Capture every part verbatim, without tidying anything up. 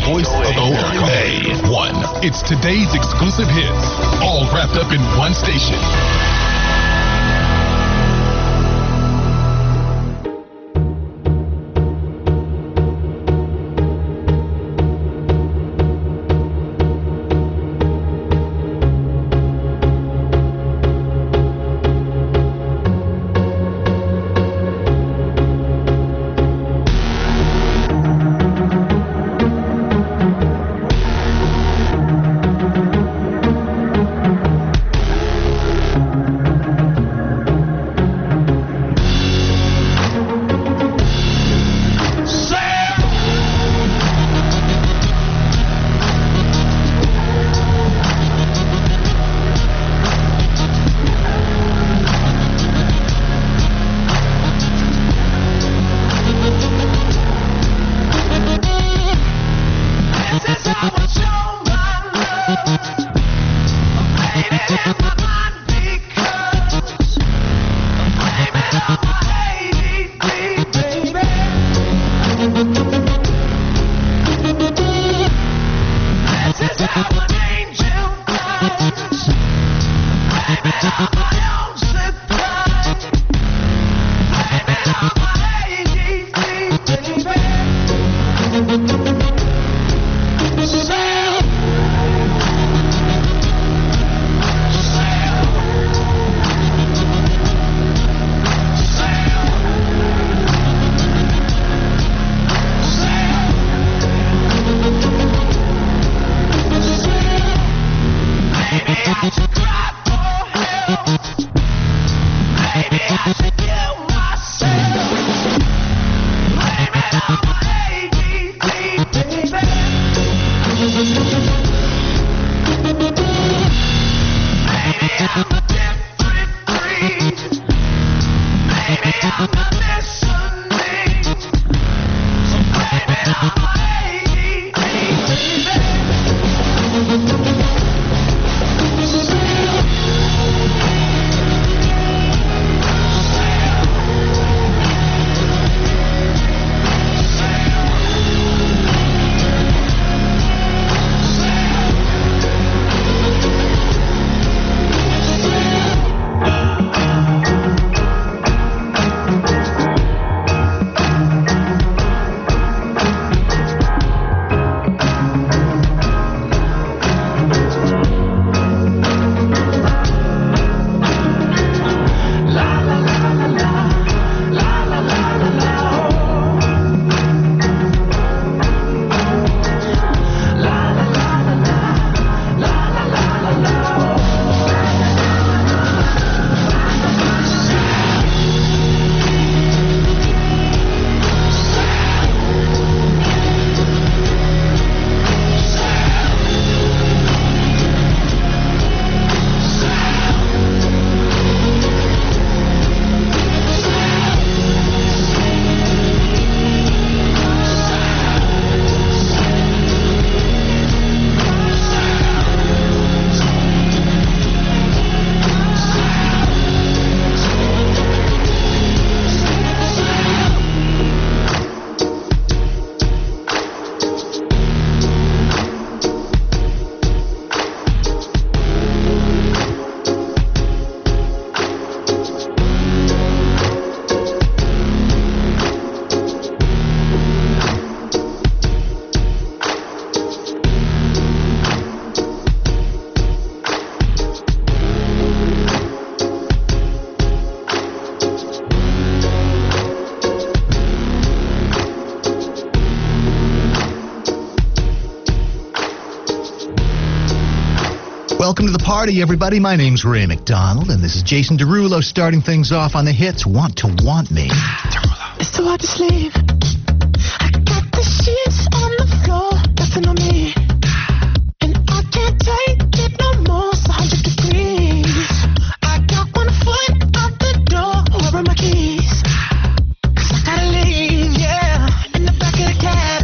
voice of America. A one. It's today's exclusive hits, all wrapped up in one station. Welcome to the party, everybody. My name's Ray McDonald, and this is Jason Derulo starting things off on the hits Want to Want Me. Derulo. It's too hard to sleep. I got the sheets on the floor, nothing on me. And I can't take it no more, it's one hundred degrees. I got one foot out the door, where are my keys? 'Cause I gotta leave, yeah, in the back of the cab.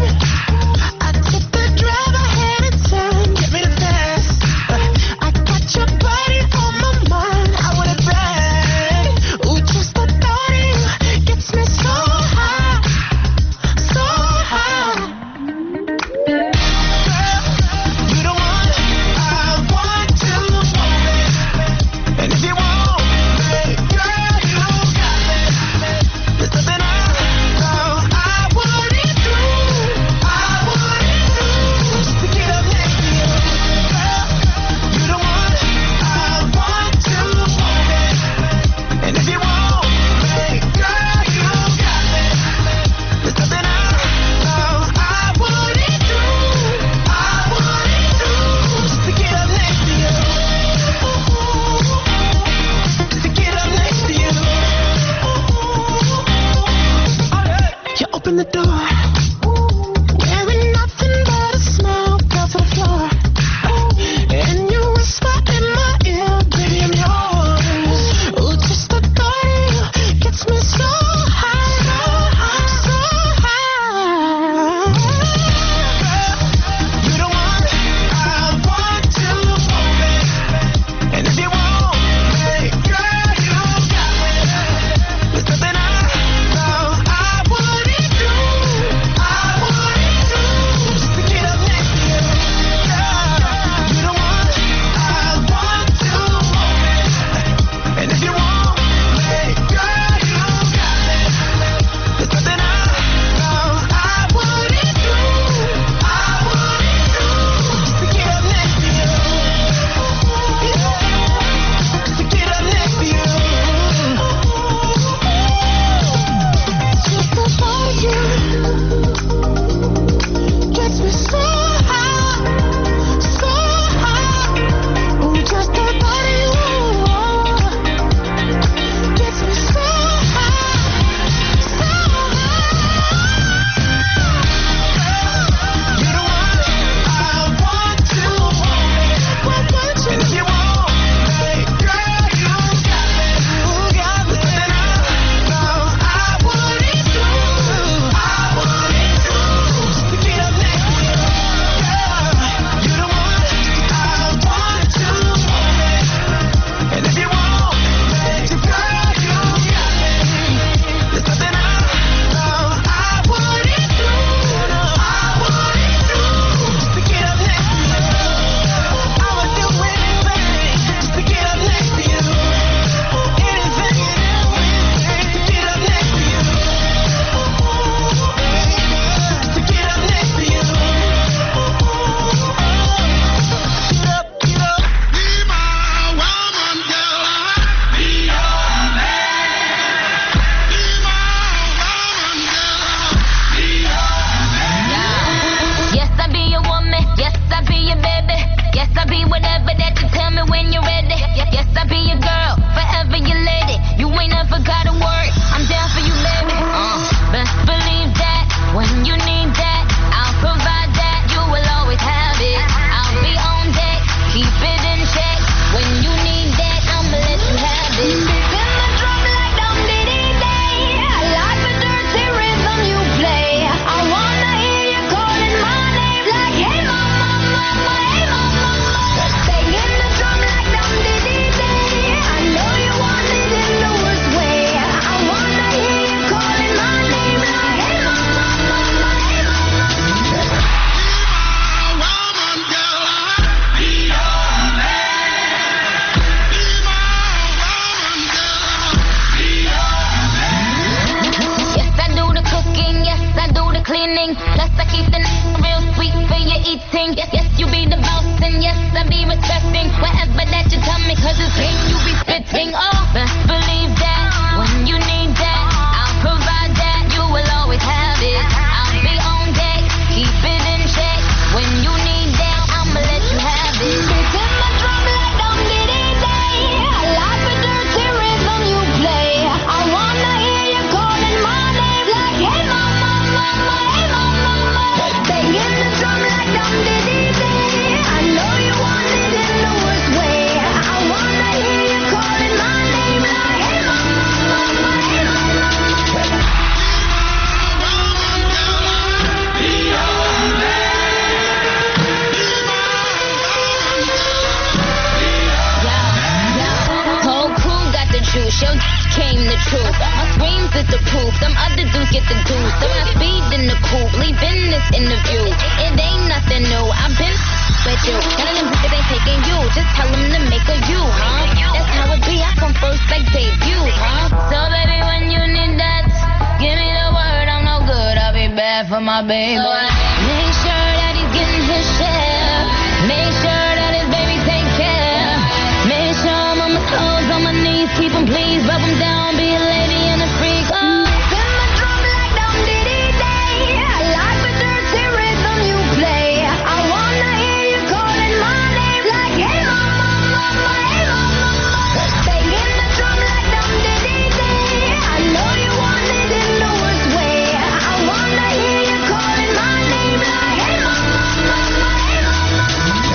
I took the drive ahead and turn, get me the fast. I got your body on my mind, I want it bad. Ooh, just the thought of you gets me so high. what to do. So I speed in the coupe, leaving this interview. It ain't nothing new, I've been with you. None of them bitches ain't taking you, just tell them to make a you, huh? That's how it be, I come first like debut, huh? So baby, when you need that, give me the word, I'm no good, I'll be bad for my baby. Make sure that he's getting his share. Make sure that his baby take care. Make sure I'm on my toes, on my knees, keep him please, rub him down, be a lady and a freak. Oh. Spin my drum like Dum Diddy Day. I like the dirty rhythm you play. I wanna hear you calling my name like, hey mama, mama, hey mama. Banging the drum like Dum Diddy Day. I know you want it in the worst way. I wanna hear you calling my name like, hey mama, mama, hey mama.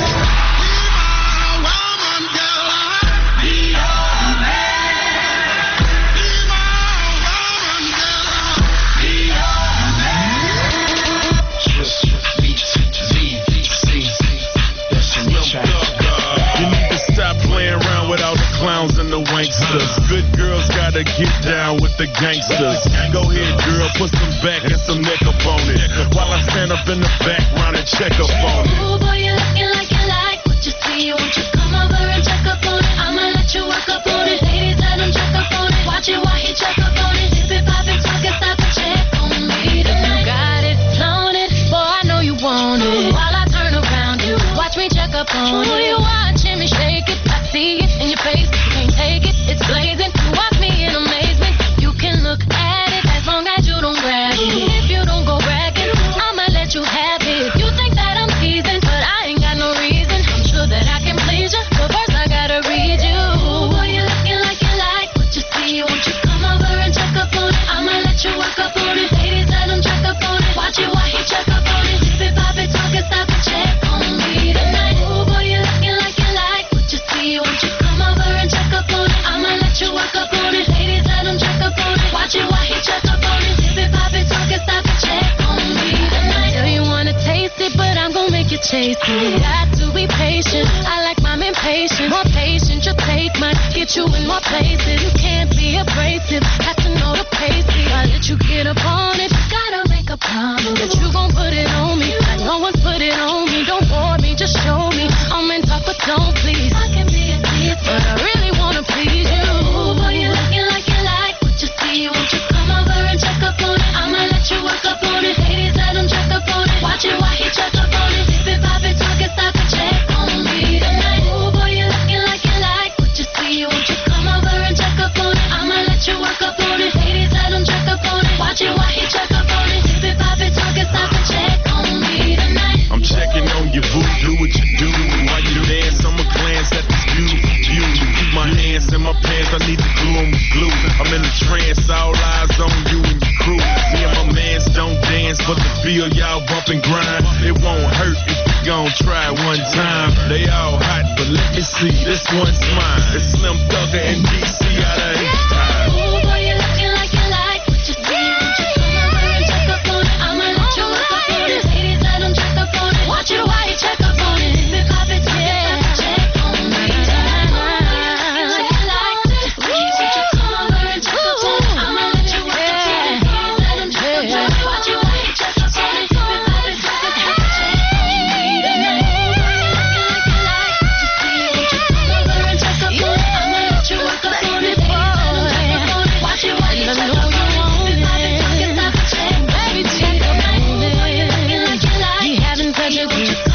Clowns and the wanksters. Good girls gotta get down with the gangsters. Go ahead, girl, put some back and some neck up on it. While I stand up in the background and check up on it. Ooh, boy, you looking like you like what you see. Won't you come over and check up on it? I'ma let you work up on it. Ladies, let him check up on it. Watch it while he check up on it. Dip it, pop it, talk it, stop and check on me tonight. You got it, flown it, boy, I know you want it. While I turn around, you watch me check up on it. Ooh, you watching me shake it, I see it in your face. Can't take it, it's blazing. You watch me in amazement. You can look at it as long as you don't grab it. If you don't go bragging, I'ma let you have it. You think that I'm teasing, but I ain't got no reason. I'm sure that I can please you, but first I gotta read you. Ooh, boy, you looking like you like what you see. Won't you come over and check up on it? I'ma let you work up on it. Ladies, let him check up on it. Watch it while he check up on it. Dip it, pop it, talk it, stop and check on me tonight. Ooh, boy, you looking like you like what you see. Won't you come over and check up on it? I'ma let you work up on it. Ladies, let him check up on it. Watch it while he check up on it. Dip it, pop it, talk it, stop and check on me tonight. Know you wanna taste it, but I'm gon' make you chase it. Got to be patient. I like mine impatient. More patient, you'll take mine. Get you in more places. You can't be abrasive. Have to know the pace. I let you get up on it. Gotta make a promise that you gon' put it on me. Like no one's put it on me. Don't bore me, just show me. I'm in talk, but don't please. I can be a tease, but I really wanna please you. Ooh, boy, you looking like you like what you see. Won't you come over and check up on it? I'ma let you work up on it. Ladies, let him check up on it. Watch it while he check up on it. Dip it, pop it, talk it, stop and check on me tonight. Ooh, boy, you looking like you like what you see. Won't you come over and check up on it? I'ma let you work up on it. Ladies, let him check up on it. Watch it while he check up on it. Dip it, pop it, talk it, stop and check on me tonight. I'm checking on your boo, do what you do. While you dance, I'ma glance at this view. View, keep my hands in my pants, I need to glue 'em with glue. I'm in a trance, all eyes on you and your crew. Me and my mans don't dance, but the feel y'all bump and grind. It won't hurt if we gon' try one time. They all hot, but let me see, this one's mine. It's Slim Thugger and D C out of H-Time. Ooh, boy, you looking like you like what you see. Won't you come over and check up on it? I'ma let you work up on it. Ladies, let him check up on it. Watch it while you check up on it. Dip it, pop it, talk it, stop and check on me tonight. Ooh, boy, you looking like you like what you see. Won't you come over and check up on it? I'ma let you work up on it. Ladies, let him check up on it. Watch it while you check up on it. Dip it, pop it, talk it, stop and check on me tonight. Ooh, boy, you looking like you like what you see. Won't you come over and check up on it? I'ma let you work up on it. Ladies, let him check up on it. Watch it while you check up on it. Dip it, pop it, talk it, stop and check on me tonight. Ooh, boy, you looking like you like You having such a good time.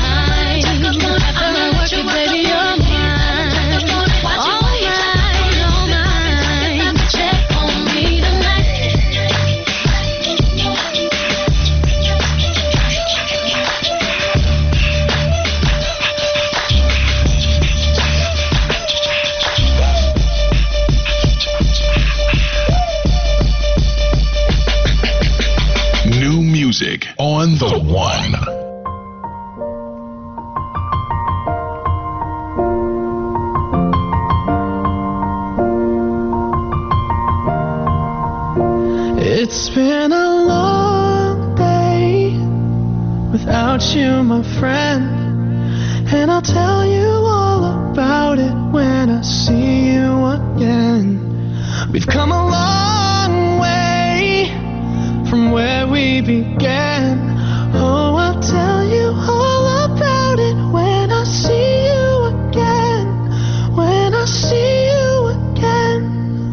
After I work it, baby, you're mine. All mine, all mine. Check on me tonight. New music on the one. It's been a long day without you, my friend, and I'll tell you all about it when I see you again. We've come a long way from where we began. Oh, I'll tell you all about it when I see you again. When I see you again.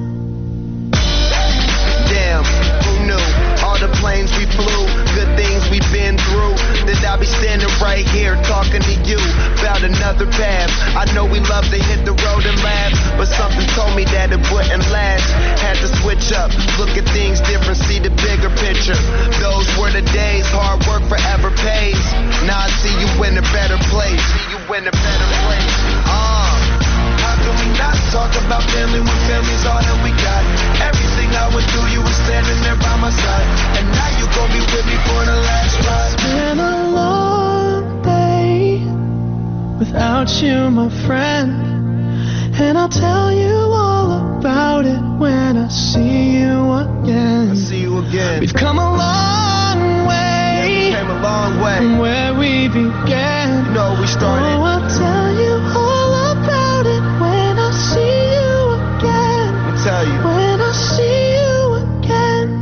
Damn, who knew? All the planes we flew, good things we've been through. That I'll be standing right here talking to you about another path. I know we love to hit the road and laugh, but something told me that it wouldn't last. Had to switch up, look at things different, see the bigger picture. Those were the days, hard work forever pays. Now I see you in a better place. See you in a better place. Ah. How can we not talk about family when family's all that we got? Everything I went through, you were standing there by my side, and now you gon' be with me for the last ride. It's been a long day without you, my friend, and I'll tell you all about it when I see you again. I see you again. We've come a long way. Yeah, we came a long way from where we began. You know, we started. Oh, I'll tell you all about it when I see you again. I'll tell you. When I see you again.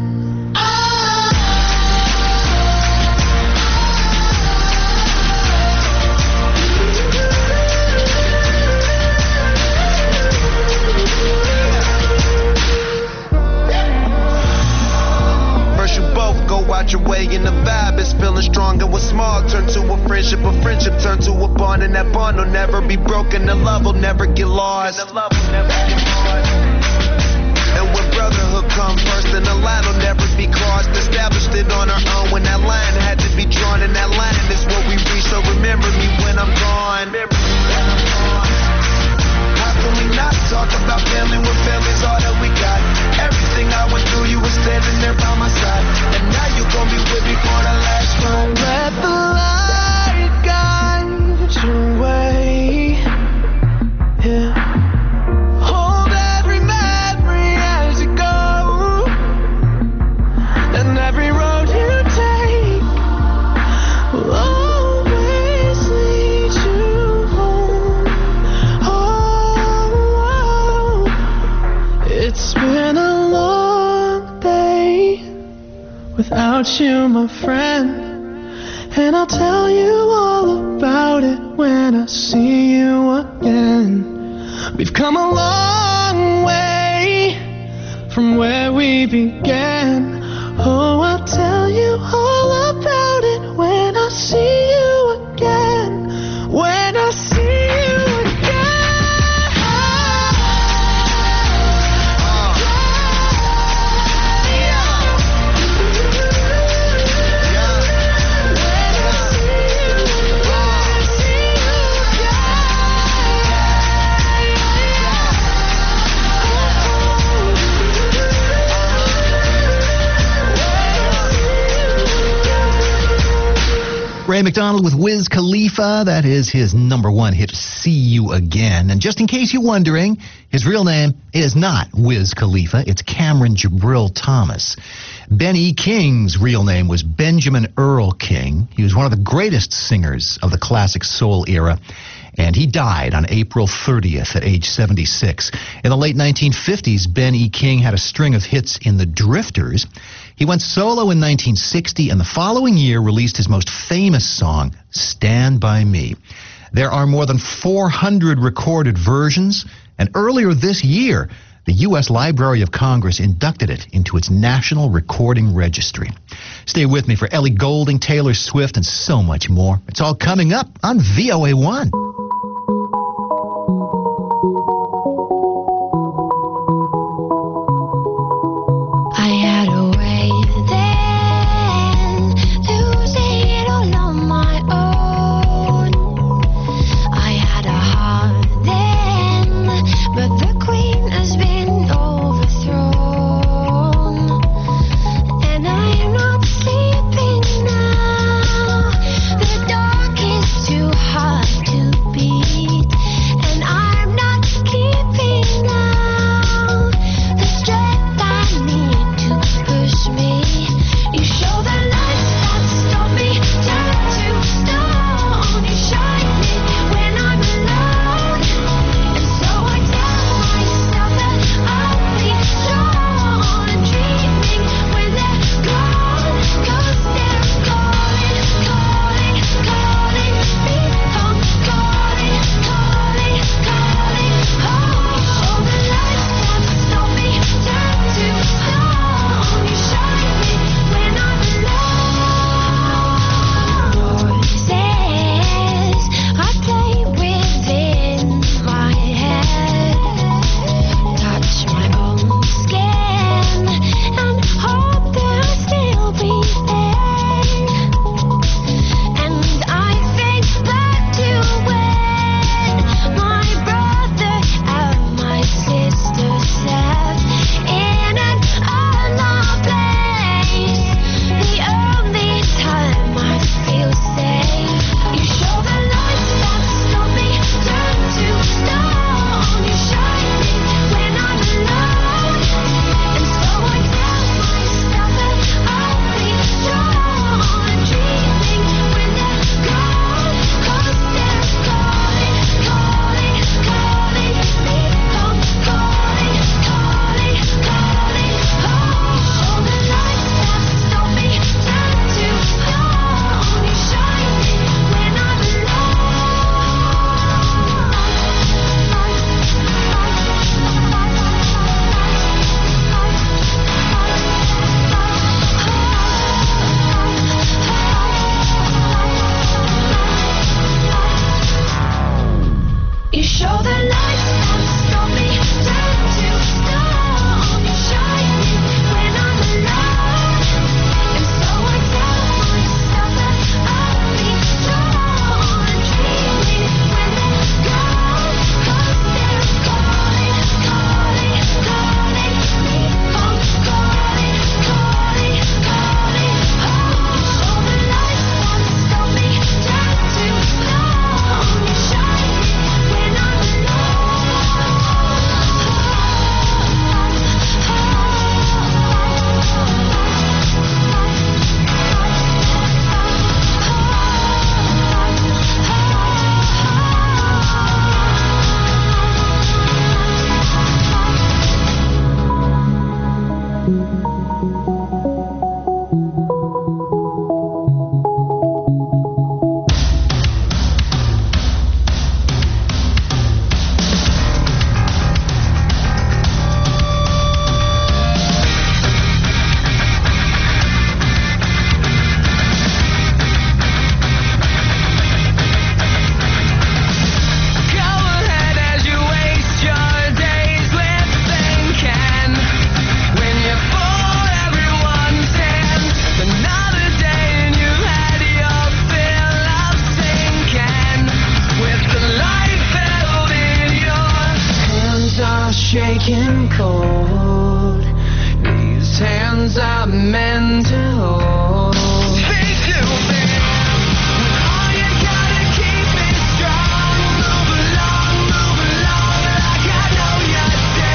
First you both go out your way and the vibe is feeling strong. And what's small turn to a friendship, a friendship turn to a bond, and that bond will never be broken. The love will never get lost. The love will never get lost. And when brotherhood come first, then the line will never be crossed. Established it on our own when that line had to be drawn, and that line is what we reach. So remember me when I'm gone. How can we not talk about family when family's all that we got? Everything I went through, you were standing there by my side, and now you gon' be with me for the last ride. Let the light guide your way. Yeah. Hold every memory as you go, and every road you take will always lead you home. Oh, it's been a long day without you, my friend, and I'll tell you all about it when I see you again. We've come a long way from where we began. Oh, I'll tell you all about it when I see you again. When I see you Ray McDonald with Wiz Khalifa. That is his number one hit, See You Again. And just in case you're wondering, his real name is not Wiz Khalifa. It's Cameron Jabril Thomas. Ben E. King's real name was Benjamin Earl King. He was one of the greatest singers of the classic soul era, and he died on April thirtieth at age seventy-six. In the late nineteen fifties, Ben E. King had a string of hits in the Drifters. He went solo in nineteen sixty, and the following year released his most famous song, Stand By Me. There are more than four hundred recorded versions, and earlier this year, the U S Library of Congress inducted it into its National Recording Registry. Stay with me for Ellie Goulding, Taylor Swift, and so much more. It's all coming up on V O A one. Too hard to be shaking cold. These hands are meant to hold. Speak to me. When all you gotta keep is strong. Move along, move along like I know you do.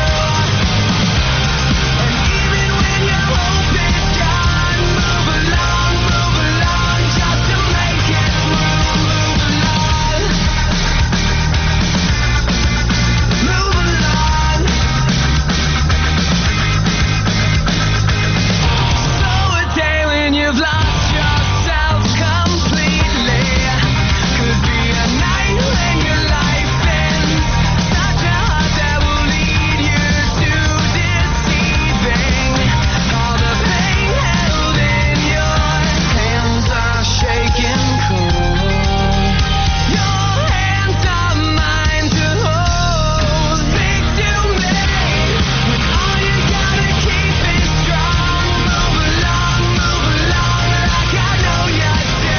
And even when your hope is gone, move along, move along just to make it through. Move along. Move along. So a day when you've lost yourself completely could be a night when your life ends. Such a heart that will lead you to deceiving. All the pain held in your hands are shaking cold. Your hands are mine to hold. Speak to me. When all you gotta keep is strong. Move along, move along like I know you do.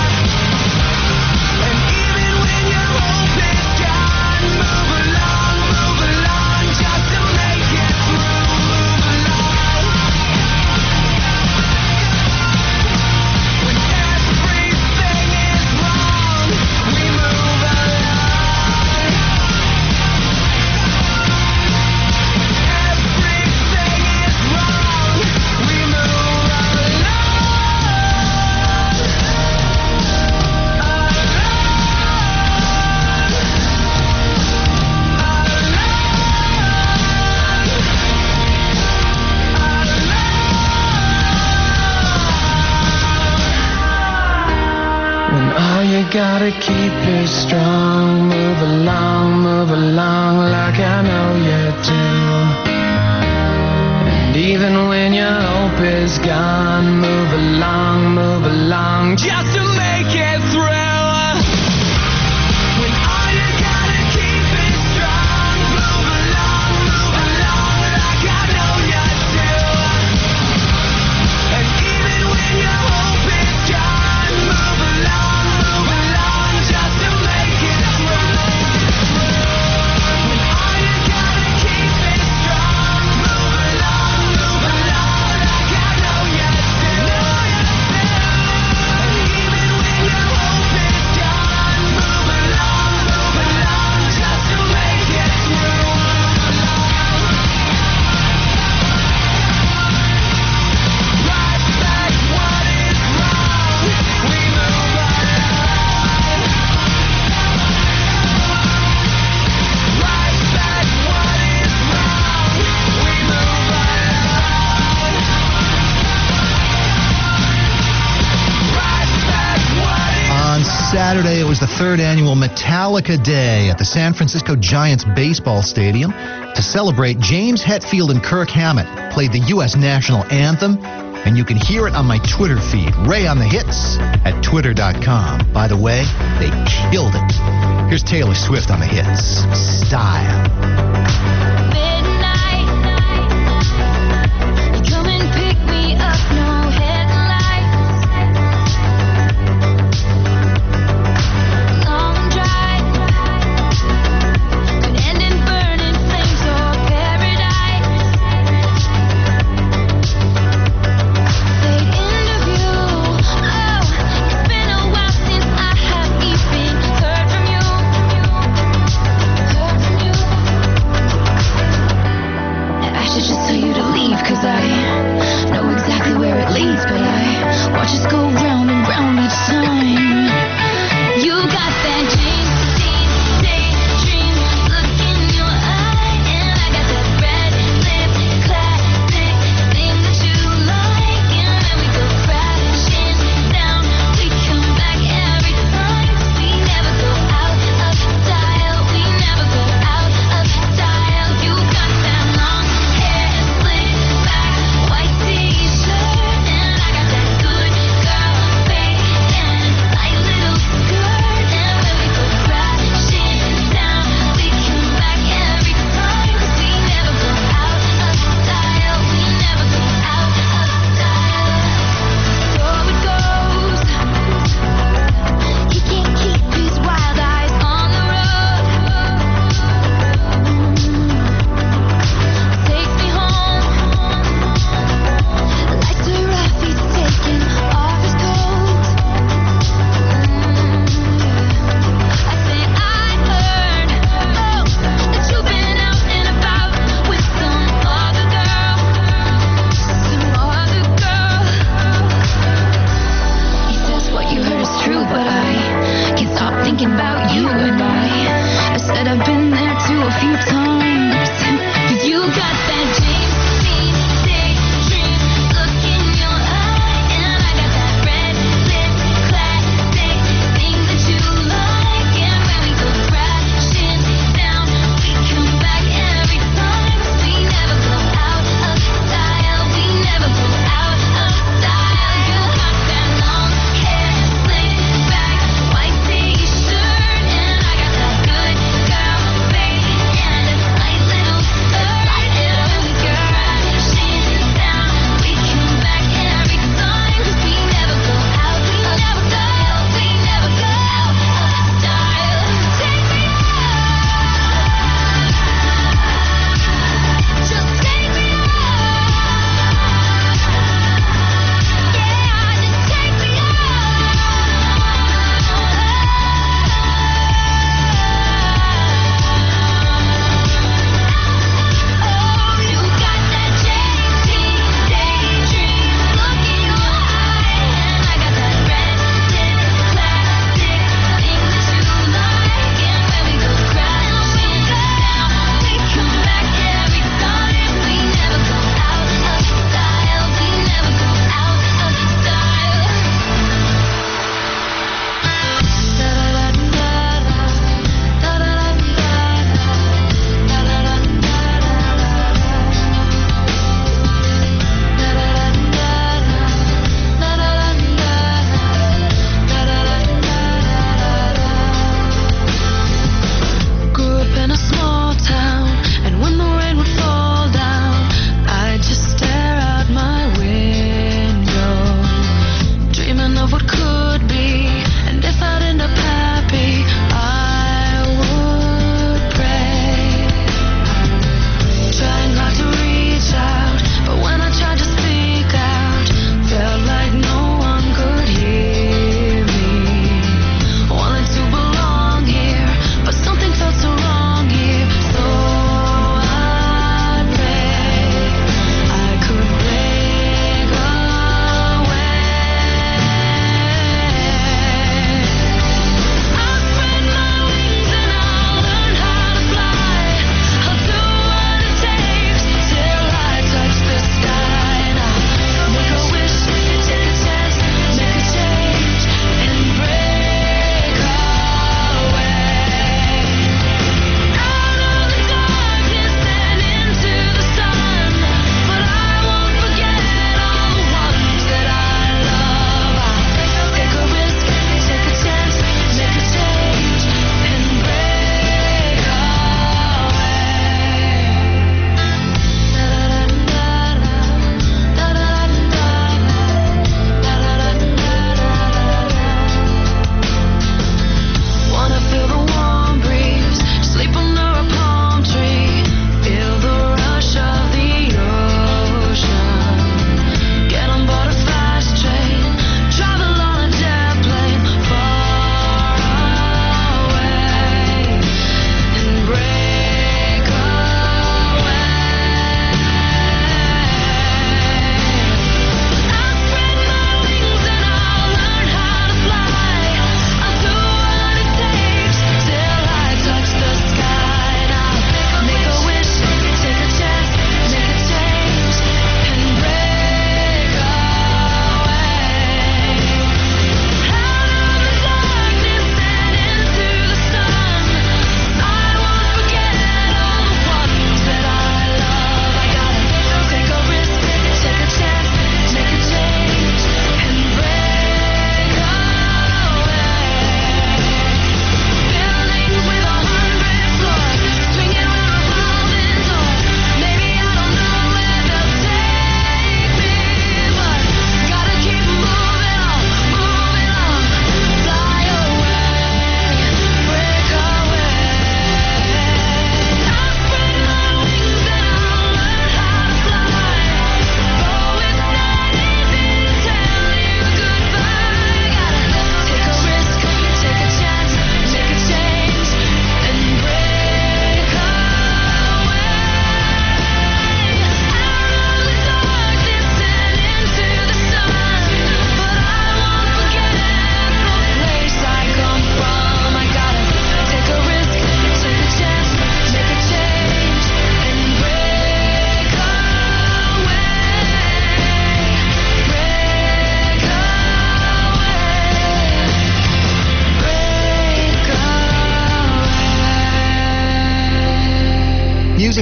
And even when your hope is gone, move along, move along just to make it through. Move along. When everything is wrong, we move along. Everything is wrong, we move When all you gotta keep is strong, move along, move along like I know you do. And even when your hope is gone, move along, move along just to make it through. When all you gotta keep is strong, move along, move along like I know you do. And even when your hope is gone, move along, move along just to make it through. When all you gotta keep is strong, move along, move along like I know you do. And even when your hope is gone, move along, move along just to make it through. Right back what is wrong, we move along. Right back what is wrong, we move along. Right back what is On Saturday, it was the third annual Metallica Day at the San Francisco Giants baseball stadium. To celebrate, James Hetfield and Kirk Hammett played the U S national anthem, and you can hear it on my Twitter feed, Ray on the Hits at twitter dot com. By the way, they killed it. Here's Taylor Swift on the hits. Style. Midnight, you come and pick me up, no headlights. Long drive could end in burning flames or paradise. They'd interview. Oh, it's been a while since I have even heard from you. Heard from you. thinking about you and I. I said I've been there too a few times. Cause you got that James Dean daydream look in your eye, and I got that red lip classic thing that you like. And when we go crashing down, we come back every time. 'Cause we never go out of style. We never go out of style. You got that long hair slicked back, white t-shirt, and I got that good girl face and a tight little skirt.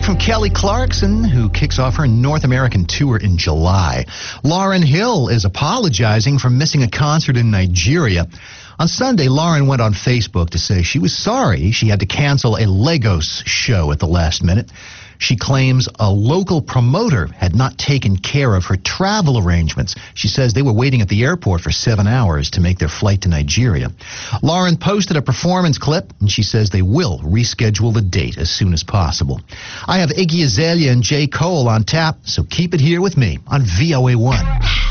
music from Kelly Clarkson, who kicks off her North American tour in July. Lauryn Hill is apologizing for missing a concert in Nigeria. On Sunday, Lauryn went on Facebook to say she was sorry she had to cancel a Lagos show at the last minute. She claims a local promoter had not taken care of her travel arrangements. She says they were waiting at the airport for seven hours to make their flight to Nigeria. Lauryn posted a performance clip, and she says they will reschedule the date as soon as possible. I have Iggy Azalea and J. Cole on tap, so keep it here with me on V O A one.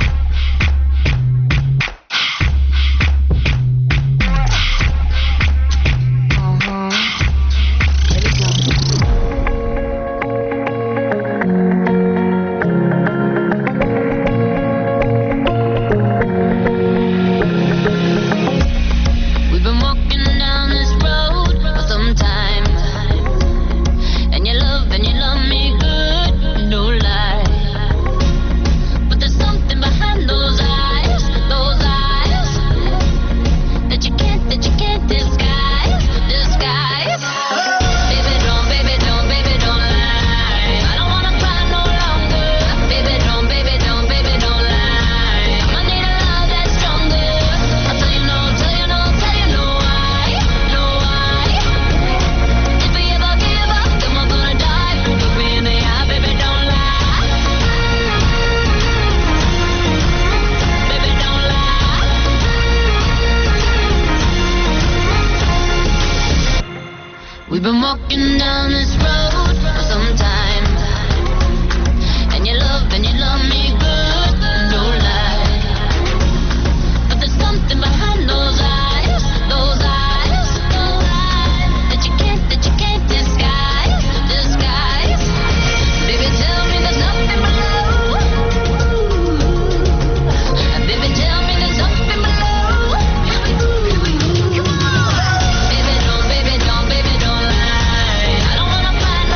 We've been walking down this road for some time, and you love, and you love me good, no lie. But there's something behind those eyes, those eyes, those eyes, that you can't, that you can't disguise, disguise. Baby, tell me there's nothing below. Baby, tell me there's something below. Come on. Baby, don't, baby, don't, baby, don't lie. I don't wanna find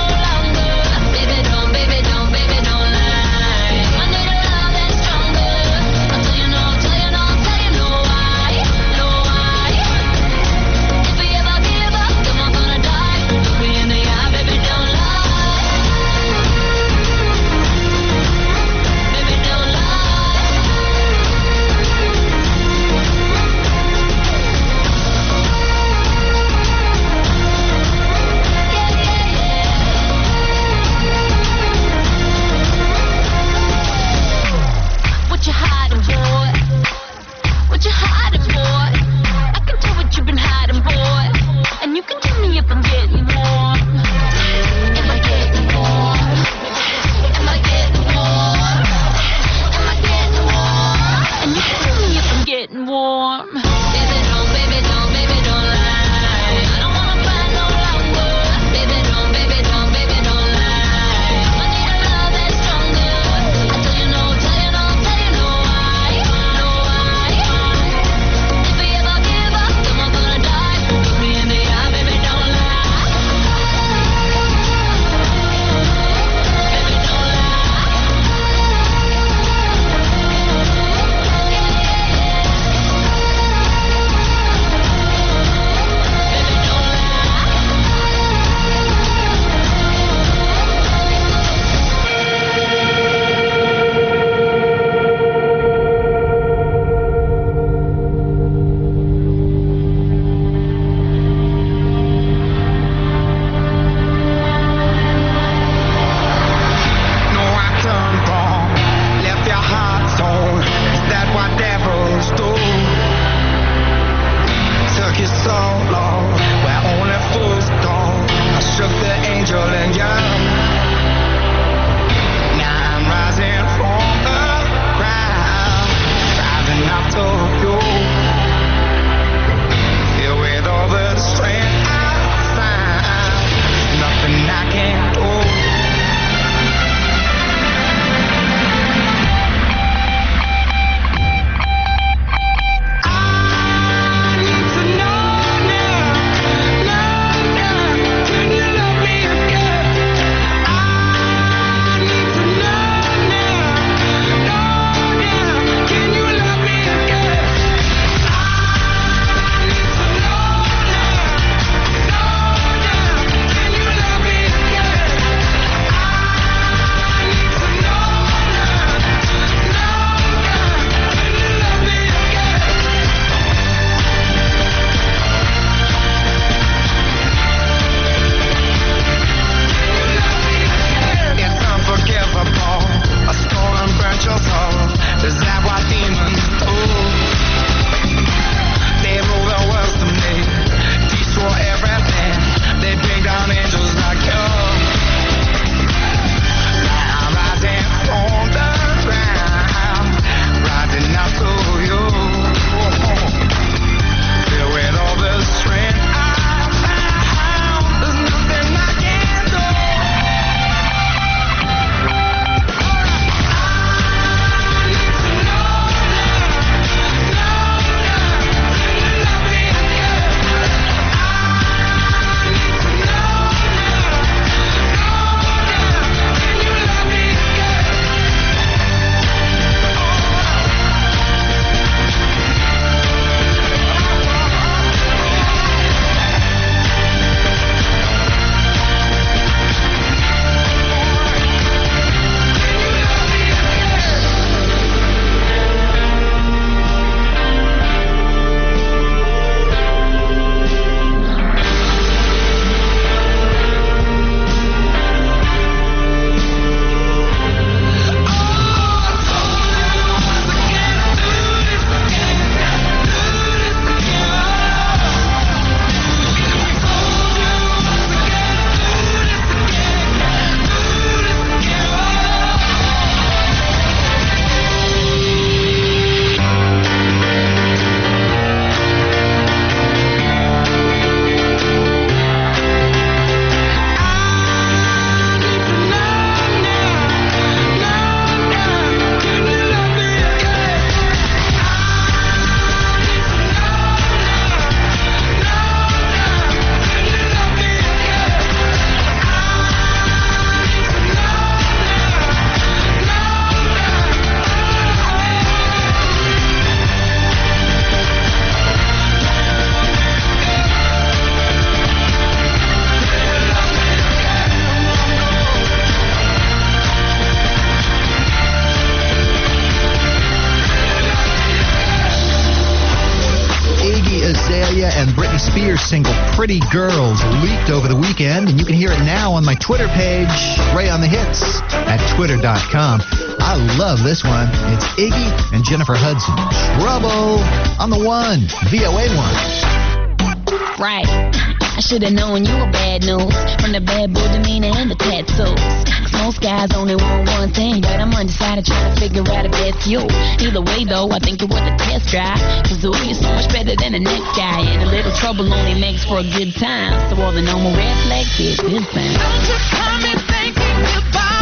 Britney Spears single Pretty Girls leaked over the weekend, and you can hear it now on my Twitter page, Ray on the Hits, at twitter dot com. I love this one. It's Iggy and Jennifer Hudson. Trouble on the one, V O A one. Right. I should've known you were bad news. From the bad boy demeanor and the tattoos. Cause most guys only want one thing, but I'm undecided trying to figure out if that's you. Either way though, I think it was a test drive. Cause ooh, you're so much better than the next guy. And a little trouble only makes for a good time. So all the normal red flags is good sign. Don't you come in thinking about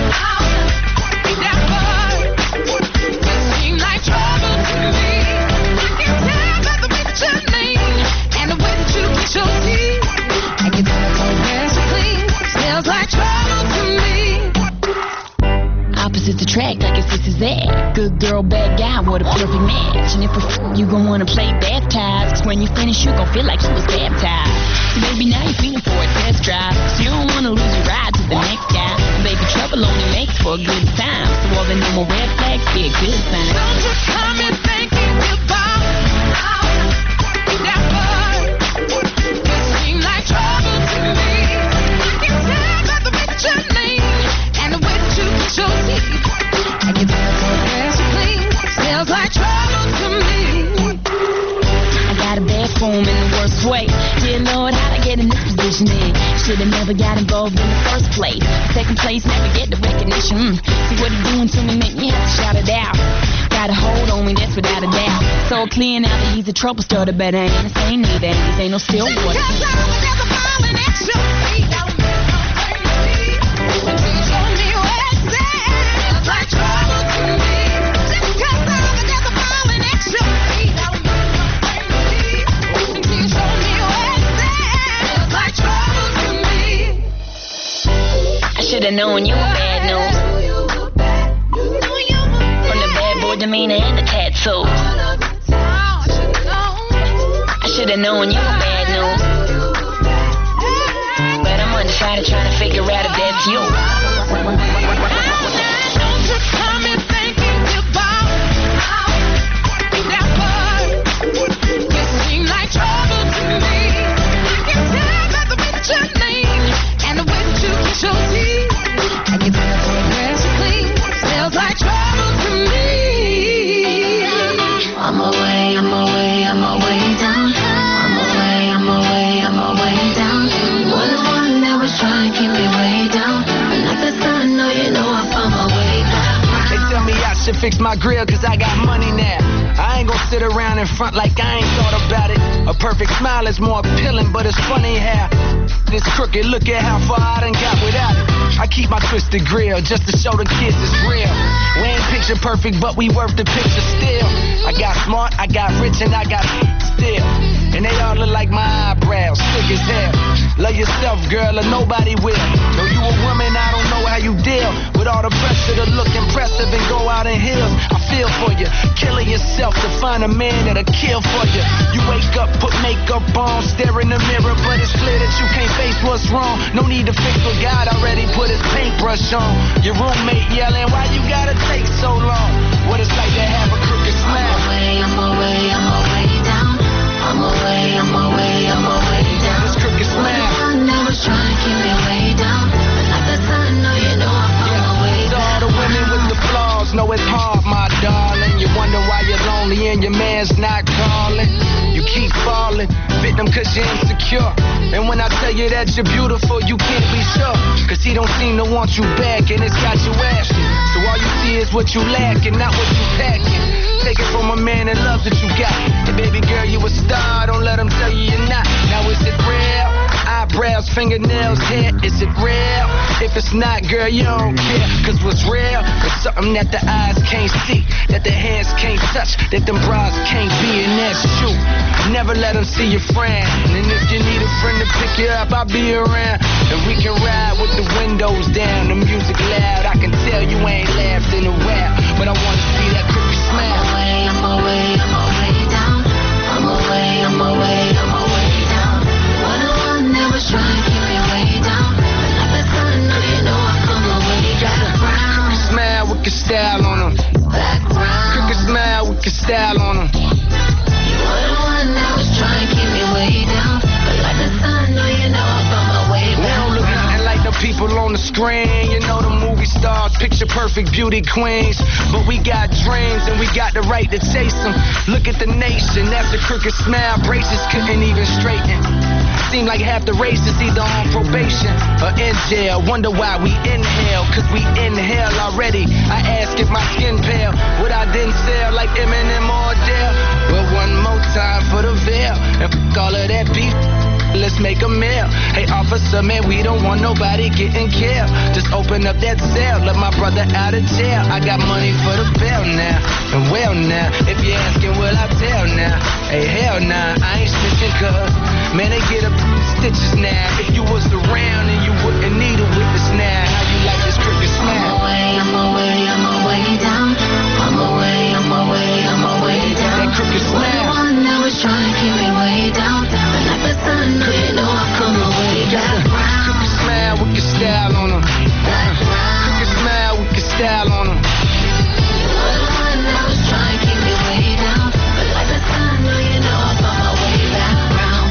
how never. You seem like trouble to me. I can tell by the way that you lean and the way that you get your teeth. I can tell the progress you clean smells like trouble to me. Opposites attract, I guess this is that. Good girl, bad guy, what a perfect match. And if we're f- you gon' wanna play baptized. Cause when you finish, you gon' feel like you was baptized. So maybe now you're feeling for a test drive. Cause you don't wanna lose your ride to the next guy. And baby, trouble only makes for a good time. So all the normal red flags be a good sign. Don't you come in thinking about how never. You seem like trouble to me. I can tell by the way that you lean and the way that you get your teeth. I can tell progress you clean smells like trouble to me. I got a bad form in the worst way. Dear Lord, how'd I get in this position then? Should've never got involved in the first place. Second place, never get the recognition. Mm. See what it's doing to me, make me have to shout it out. Got a hold on me, that's without a doubt. So clear now that he's a trouble starter, but I ain't the same neither. These ain't no still water. Because I'm never falling at your feet. Don't until you show me where it's at. Like trouble to me. Just because I'm never falling at your feet. Don't until you show me where it's at. Like trouble to me. I should've known you were bad news. From the bad boy demeanor and the tattoos. I should've known you were bad news. But I'm undecided trying to figure out if that's you. Don't you come in thinking about how never. You seem like trouble to me. I can tell by the way that you lean and the way that you get your teeth. I can tell the progress you clean smells like trouble to me. I'm away, I'm away, I'm away down. I'm away, I'm away, I'm away down. Was the one that was trying to keep me way down. But not the sun, no, you know I found my way back. They tell me I should fix my grill cause I got money now. I ain't gon' sit around in front like I ain't thought about it. A perfect smile is more appealing, but it's funny how this crooked, look at how far I done got without it. I keep my twisted grill just to show the kids it's real. We ain't picture perfect, but we worth the picture still. I got smart, I got rich, and I got still. And they all look like my eyebrows, thick as hell. Love yourself, girl, or nobody will. Though you a woman, I don't know how you deal with all the pressure to look impressive and go out in heels. I feel for you, killing yourself to find a man that'll kill for you. You wake up, put makeup on, stare in the mirror, but it's clear that you can't face what's wrong. No need to fix what God already put his paintbrush on. Your roommate yelling, why you gotta take so long? What it's like to have a crooked smile. I'm away, I'm away, I'm away down. I'm away, I'm away, I'm away down. This crooked smile. The one that was trying to keep me way down. But not the sun, no, you know I found my way To back. all the women with the flaws, know it's hard, my darling. You wonder why you're lonely and your man's not calling. You keep falling, victim cause you're insecure. And when I tell you that you're beautiful, you can't be sure. Cause he don't seem to want you back and it's got you asking. So all you see is what you lack and not what you packing. Take it from a man that loves what you got. And baby girl, you a star, don't let him tell you you're not. Now is it real? Eyebrows, fingernails, hair, is it real? If it's not, girl, you don't care. Cause what's real is something that the eyes can't see, that the hands can't touch, that them bras can't be, and that's true. Never let them see your friend. And if you need a friend to pick you up, I'll be around. And we can ride with the windows down, the music loud. I can tell you ain't laughed in a while, but I wanna see that crooked smile. I'm away, I'm away down. I'm away, I'm away, I'm away down. What the one that was trying to keep me way down. But not the sun, no, you know I found my way back. Brown, Smile with your style on them. black, brown. Crooked smile with your style on them. You were the one that was trying to keep me way down. screen. You know the movie stars, picture perfect beauty queens. But we got dreams and we got the right to chase them. Look at the nation, that's a crooked smile. Braces couldn't even straighten. Seem like half the race is either on probation or in jail. Wonder why we inhale, cause we inhale already. I ask if my skin pale, would I then sell like Eminem or Adele? Well, one more time for the veil, and f*** all of that beef, let's make a meal. Hey officer, man, we don't want nobody getting killed. Just open up that cell, let my brother out of jail. I got money for the bail now, and well now, if you're asking, will I tell now? Hey, hell nah, I ain't snitching cause, man, they get up stitches now. If you was around and you wouldn't need a witness now. How you like this crooked smile? I'm away, I'm away, I'm away down. I'm away, I'm away, I'm away down. That crooked smile. The one that was trying to keep me way down. But like the sun, you know I come away back round. Crooked smile with your style on them. Crooked smile with your style on them. You're the one that was trying to keep me way down. But like the sun, you know I found my way back round.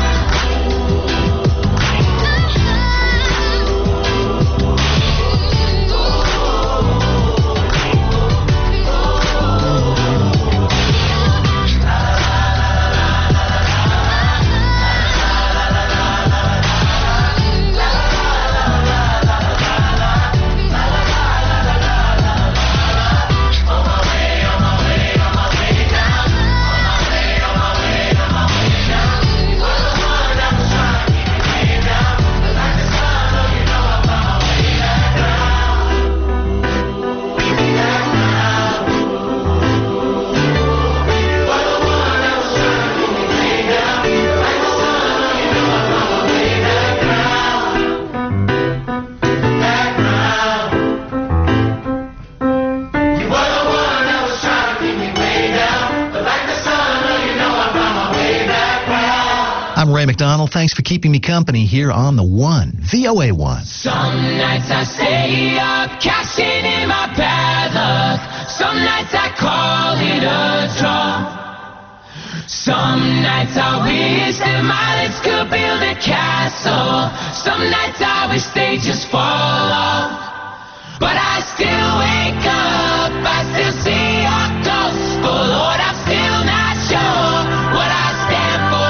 I'm Ray McDonald. Thanks for keeping me company here on the One, V O A one. Some nights I stay up, cashing in my bad luck. Some nights I call it a draw. Some nights I wish that my lips could build a castle. Some nights I wish they just fall off. But I still wake up, I still see your ghost. But Lord, I'm still not sure what I stand for.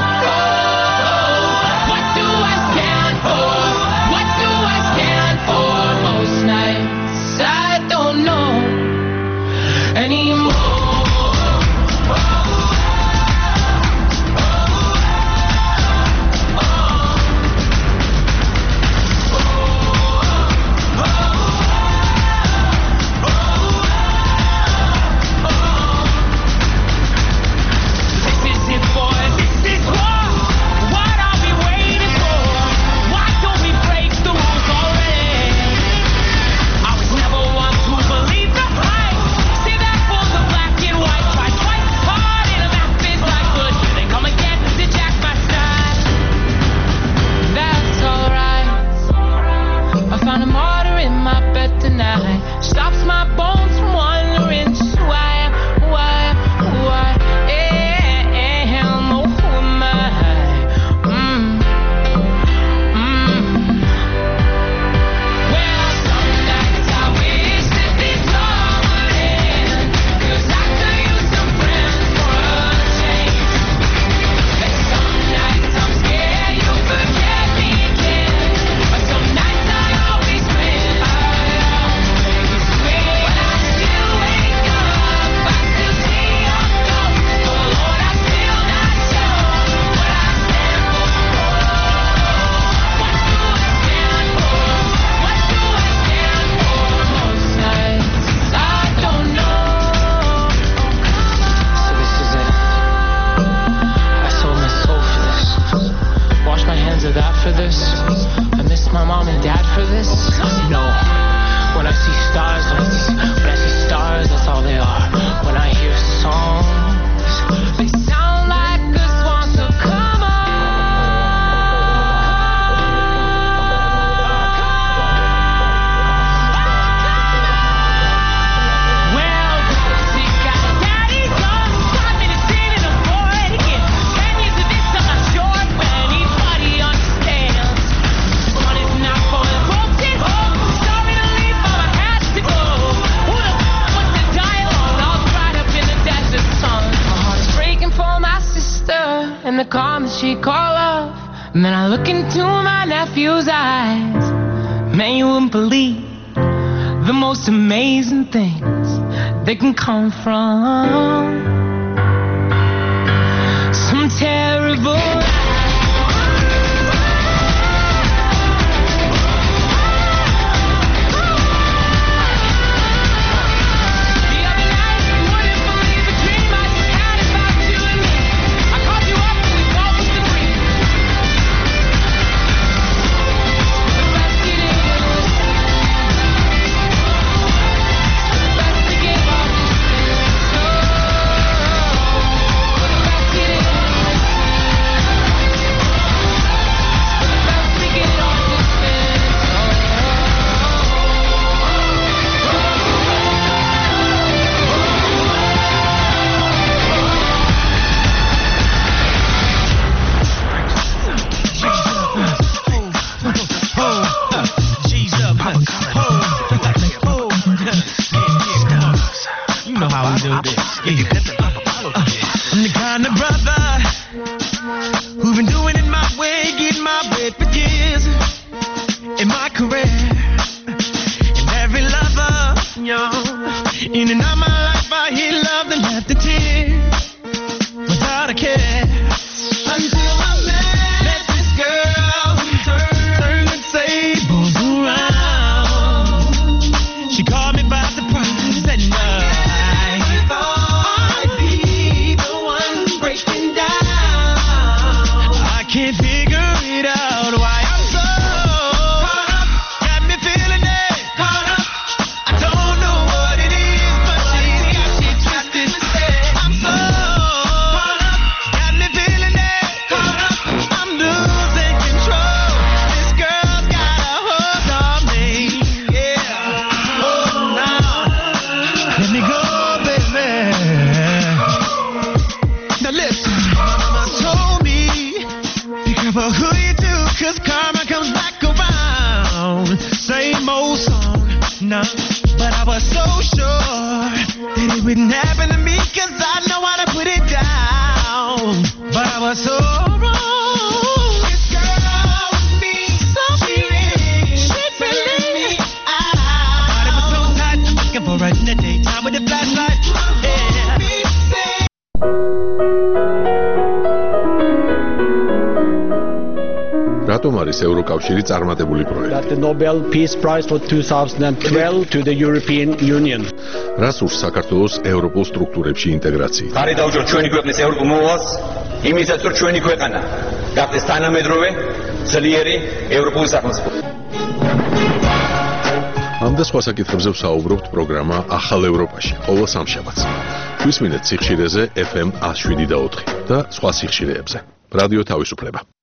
What do I stand for? What do I stand for? Most nights I don't know anymore. Stops my bones from wondering why, why, why am, oh, who am I? Mm, mm. Well, some nights I wish that this all would end, 'cause I could use some friends for a change. And some nights I'm scared you'll forget me again, but some nights I always win. Of that for this, I miss my mom and dad for this. No, when I see stars, when I see, when I see stars, that's all they are. When I hear songs, they sound like a swan, so come on. Well, see, got a daddy gone, five minutes in and I'm bored again. Ten years of this, I'm not sure when he's understands. One is not for the broken home. Sorry. And then I look into my nephew's eyes. Man, you wouldn't believe the most amazing things they can come from some terrible. I'm the kind of brother who've been doing it my way, getting my bread for years in my career. And every lover, yo, in and out my life, I hear love and left the tears without a care. Until I met this girl, turn the tables around. She called me by surprise and uh, can't figure it out why I'm so caught up, got me feeling it, caught up. I don't know what it is, but she's got me twisted. I'm so caught up, got me feeling it, caught up. I'm losing control. This girl's got a hold on me, yeah. Oh, now let me go, baby. Now listen, my mama told me, be careful who you do, cause karma comes back around. Same old song, no, but I was so sure that it wouldn't happen to me, cause I know how to put it down. But I was so wrong. This girl with me, so she really, she really me out. My body was so tight, I'm looking for her in the daytime with the flashlight. Yeah. რატომ არის ევროკავშირი წარმატებული პროექტი? That the Nobel Peace Prize for twenty twelve to the European Union. რა სურს საქართველოს ევროპულ სტრუქტურებში ინტეგრაცია? ხარი დაუჭრ ჩვენი ქვეყნის ევროპულ მოვალს, იმისაც რომ ჩვენი ქვეყანა გახდეს თანამედროვე, ძლიერი ევროპული სახელმწიფო. ამ და სხვა საკითხებზე ვსაუბრობთ პროგრამა ახალ ევროპაში, ყოველ სამშაბათს. ჩვისმინეთ სიხშირეზე ეფ ემ one oh seven და ოთხი და სხვა სიხშირეებზე. რადიო თავისუფლება.